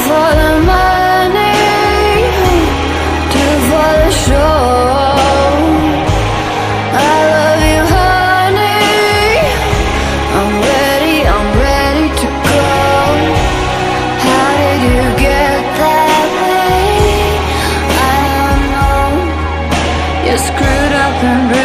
for the money, two for the show. I love you, honey. I'm ready to go. How did you get that way? I don't know. You're screwed up and